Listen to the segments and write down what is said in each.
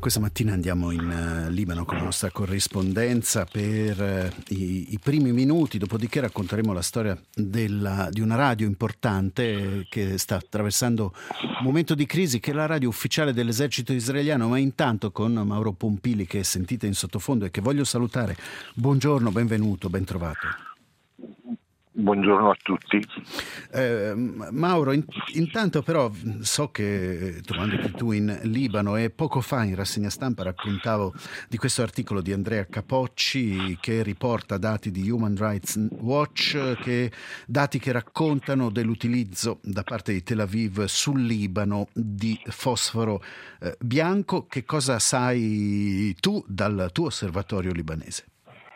Questa mattina andiamo in Libano con la nostra corrispondenza per i primi minuti, dopodiché racconteremo la storia di una radio importante che sta attraversando un momento di crisi, che è la radio ufficiale dell'esercito israeliano. Ma intanto con Mauro Pompili, che sentite in sottofondo e che voglio salutare. Buongiorno, benvenuto, ben trovato. Buongiorno a tutti. Mauro, intanto però so che trovandoti tu in Libano, e poco fa in rassegna stampa raccontavo di questo articolo di Andrea Capocci che riporta dati di Human Rights Watch, dati che raccontano dell'utilizzo da parte di Tel Aviv sul Libano di fosforo bianco. Che cosa sai tu dal tuo osservatorio libanese?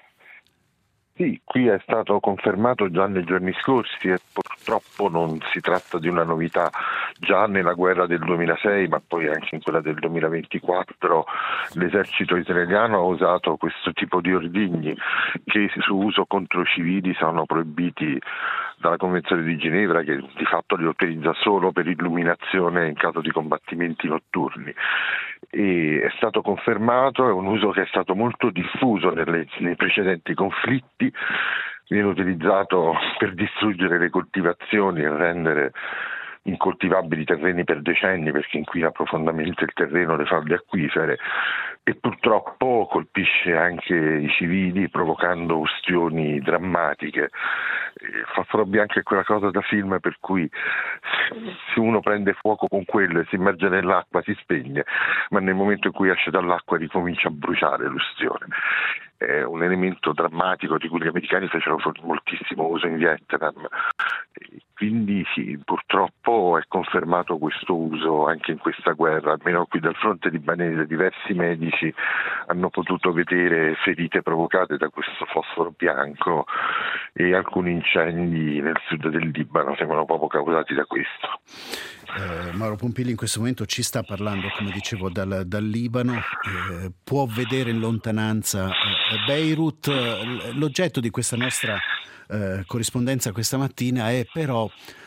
Sì, qui è stato confermato già nei giorni scorsi e purtroppo non si tratta di una novità. Già nella guerra del 2006, ma poi anche in quella del 2024, l'esercito israeliano ha usato questo tipo di ordigni che su uso contro civili sono proibiti dalla Convenzione di Ginevra, che di fatto li utilizza solo per illuminazione in caso di combattimenti notturni. E è stato confermato, è un uso che è stato molto diffuso nei precedenti conflitti, viene utilizzato per distruggere le coltivazioni e rendere incoltivabili terreni per decenni, perché inquina profondamente il terreno, le falde acquifere, e purtroppo colpisce anche i civili provocando ustioni drammatiche. Fosforo bianco è quella cosa da film per cui se uno prende fuoco con quello e si immerge nell'acqua si spegne, ma nel momento in cui esce dall'acqua ricomincia a bruciare l'ustione. È un elemento drammatico di cui gli americani fecero moltissimo uso in Vietnam. Quindi sì, purtroppo è confermato questo uso anche in questa guerra. Almeno qui dal fronte libanese diversi medici hanno potuto vedere ferite provocate da questo fosforo bianco, e alcuni incendi nel sud del Libano sembrano proprio causati da questo. Mauro Pompili in questo momento ci sta parlando, come dicevo, dal Libano. Può vedere in lontananza Beirut. L'oggetto di questa nostra corrispondenza questa mattina è però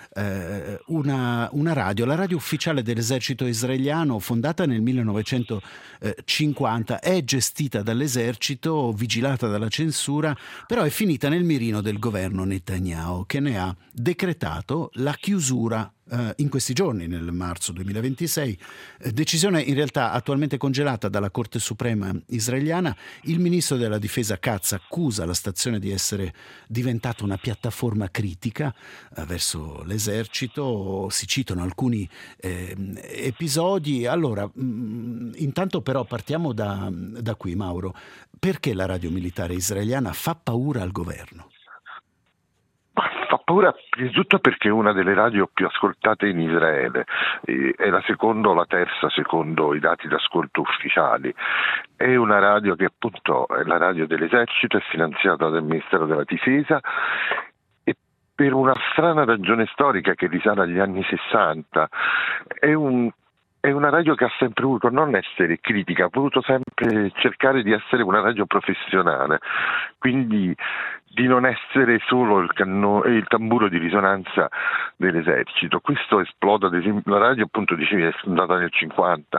una radio, la radio ufficiale dell'esercito israeliano, fondata nel 1950, è gestita dall'esercito, vigilata dalla censura, però è finita nel mirino del governo Netanyahu, che ne ha decretato la chiusura in questi giorni, nel marzo 2026, decisione in realtà attualmente congelata dalla Corte Suprema israeliana. Il ministro della difesa Katz accusa la stazione di essere diventata una piattaforma critica verso l'esercito. Si citano alcuni episodi. Allora, intanto però partiamo da qui, Mauro. Perché la radio militare israeliana fa paura al governo? Fa paura prima di tutto perché è una delle radio più ascoltate in Israele, è la seconda o la terza secondo i dati d'ascolto ufficiali. È una radio che appunto è la radio dell'esercito, è finanziata dal Ministero della Difesa, e per una strana ragione storica che risale agli anni 60 è una radio che ha sempre voluto non essere critica, ha voluto sempre cercare di essere una radio professionale, quindi di non essere solo il tamburo di risonanza dell'esercito. Questo esplode, ad esempio, la radio appunto dicevi è fondata nel 50,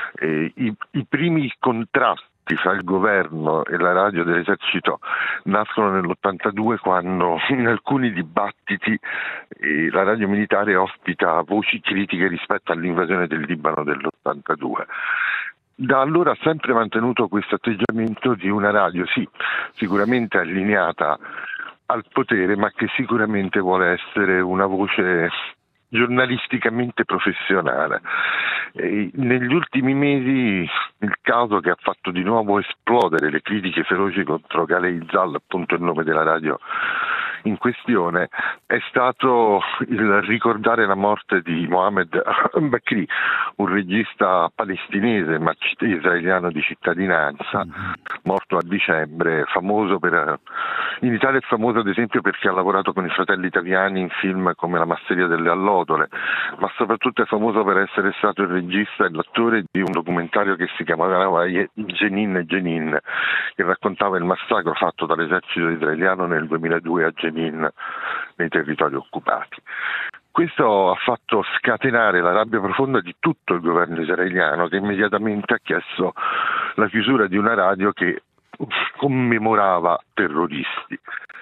i primi contrasti fra il governo e la radio dell'esercito nascono nell'82, quando in alcuni dibattiti la radio militare ospita voci critiche rispetto all'invasione del Libano dell'82. Da allora ha sempre mantenuto questo atteggiamento di una radio, sì, sicuramente allineata al potere, ma che sicuramente vuole essere una voce giornalisticamente professionale. Negli ultimi mesi il caso che ha fatto di nuovo esplodere le critiche feroci contro Galei Zal, appunto il nome della radio in questione, è stato il ricordare la morte di Mohammed Bakri, un regista palestinese ma israeliano di cittadinanza, morto a dicembre, famoso in Italia è famoso ad esempio perché ha lavorato con i fratelli italiani in film come La masseria delle allodole, ma soprattutto è famoso per essere stato il regista e l'attore di un documentario che si chiamava Jenin e Jenin, che raccontava il massacro fatto dall'esercito israeliano nel 2002 a Jenin, nei territori occupati. Questo ha fatto scatenare la rabbia profonda di tutto il governo israeliano, che immediatamente ha chiesto la chiusura di una radio che commemorava terroristi.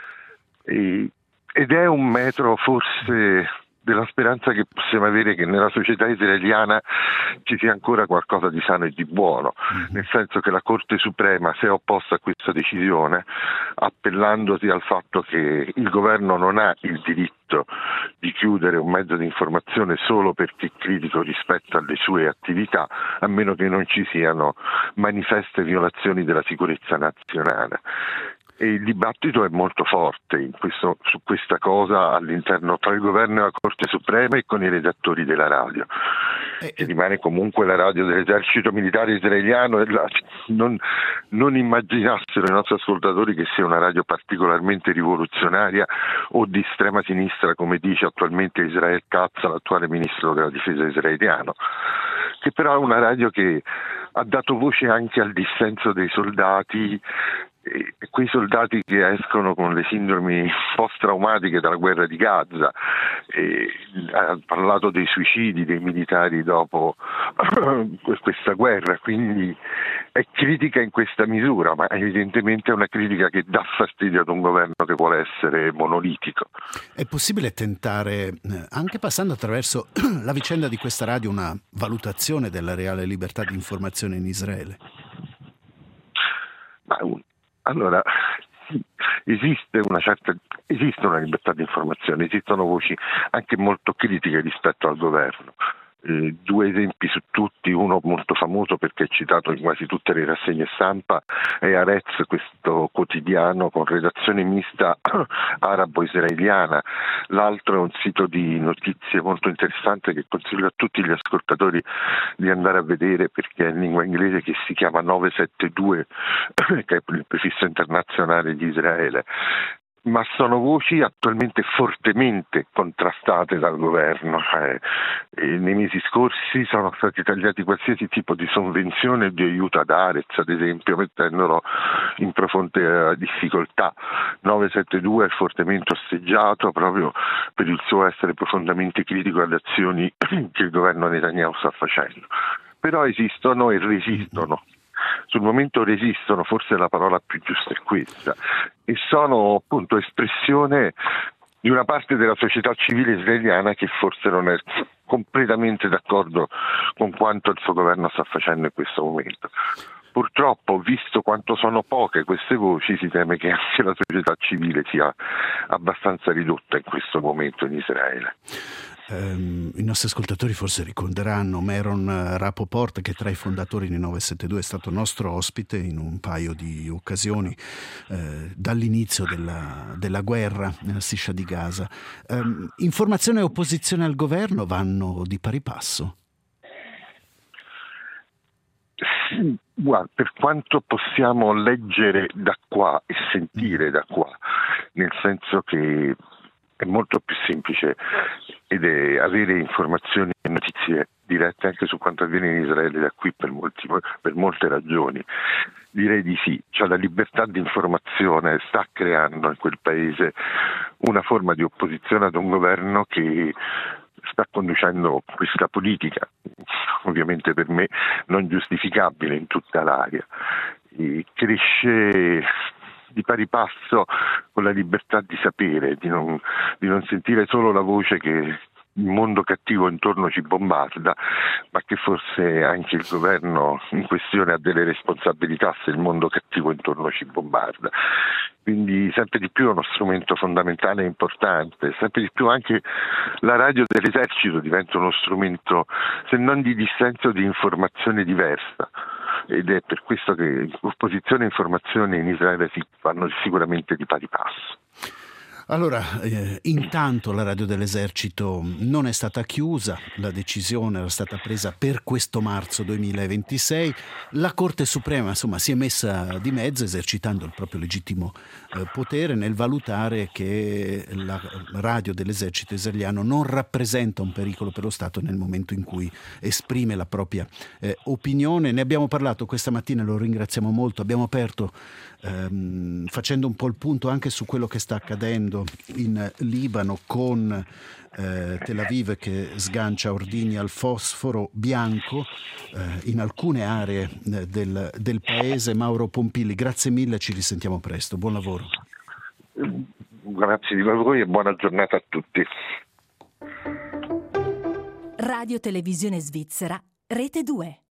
Ed è un metro forse della speranza che possiamo avere che nella società israeliana ci sia ancora qualcosa di sano e di buono, nel senso che la Corte Suprema si è opposta a questa decisione, appellandosi al fatto che il governo non ha il diritto di chiudere un mezzo di informazione solo perché critico rispetto alle sue attività, a meno che non ci siano manifeste violazioni della sicurezza nazionale. E il dibattito è molto forte su questa cosa all'interno tra il governo e la Corte Suprema e con i redattori della radio. Che rimane comunque la radio dell'esercito militare israeliano e non immaginassero i nostri ascoltatori che sia una radio particolarmente rivoluzionaria o di estrema sinistra, come dice attualmente Israel Katz, l'attuale ministro della difesa israeliano, che però è una radio che ha dato voce anche al dissenso dei soldati, e quei soldati che escono con le sindromi post-traumatiche dalla guerra di Gaza, ha parlato dei suicidi dei militari dopo questa guerra, quindi è critica in questa misura, ma evidentemente è una critica che dà fastidio ad un governo che vuole essere monolitico. È possibile tentare, anche passando attraverso la vicenda di questa radio, una valutazione della reale libertà di informazione in Israele? Allora, esiste una libertà di informazione, esistono voci anche molto critiche rispetto al governo. Due esempi su tutti, uno molto famoso perché è citato in quasi tutte le rassegne stampa, è Haaretz, questo quotidiano con redazione mista arabo-israeliana. L'altro è un sito di notizie molto interessante che consiglio a tutti gli ascoltatori di andare a vedere perché è in lingua inglese, che si chiama 972, che è il prefisso internazionale di Israele. Ma sono voci attualmente fortemente contrastate dal governo. Nei mesi scorsi sono stati tagliati qualsiasi tipo di sovvenzione e di aiuto ad Haaretz, ad esempio, mettendolo in profonda difficoltà. 972 è fortemente osteggiato proprio per il suo essere profondamente critico alle azioni che il governo Netanyahu sta facendo. Però esistono e resistono. Sul momento resistono, forse la parola più giusta è questa, e sono appunto espressione di una parte della società civile israeliana che forse non è completamente d'accordo con quanto il suo governo sta facendo in questo momento. Purtroppo, visto quanto sono poche queste voci, si teme che anche la società civile sia abbastanza ridotta in questo momento in Israele. I nostri ascoltatori forse ricorderanno Meron Rapoport, che tra i fondatori di 972 è stato nostro ospite in un paio di occasioni dall'inizio della guerra nella striscia di Gaza. Informazione e opposizione al governo vanno di pari passo? Guarda, per quanto possiamo leggere da qua e sentire da qua, nel senso che è molto più semplice ed è avere informazioni e notizie dirette anche su quanto avviene in Israele da qui per molte ragioni. Direi di sì, cioè la libertà di informazione sta creando in quel paese una forma di opposizione ad un governo che sta conducendo questa politica, ovviamente per me non giustificabile in tutta l'area, e cresce di pari passo con la libertà di sapere, di non sentire solo la voce che il mondo cattivo intorno ci bombarda, ma che forse anche il governo in questione ha delle responsabilità se il mondo cattivo intorno ci bombarda. Quindi sempre di più è uno strumento fondamentale e importante, sempre di più anche la radio dell'esercito diventa uno strumento, se non di dissenso, di informazione diversa. Ed è per questo che opposizione e informazione in Israele vanno sicuramente di pari passo. Allora, intanto la radio dell'esercito non è stata chiusa, la decisione era stata presa per questo marzo 2026, la Corte Suprema insomma si è messa di mezzo esercitando il proprio legittimo potere nel valutare che la radio dell'esercito israeliano non rappresenta un pericolo per lo Stato nel momento in cui esprime la propria opinione. Ne abbiamo parlato questa mattina, lo ringraziamo molto, abbiamo aperto facendo un po' il punto anche su quello che sta accadendo in Libano con Tel Aviv che sgancia ordigni al fosforo bianco in alcune aree del paese. Mauro Pompili, grazie mille, ci risentiamo presto, buon lavoro. Grazie di voi e buona giornata a tutti. Radio Televisione Svizzera, Rete 2.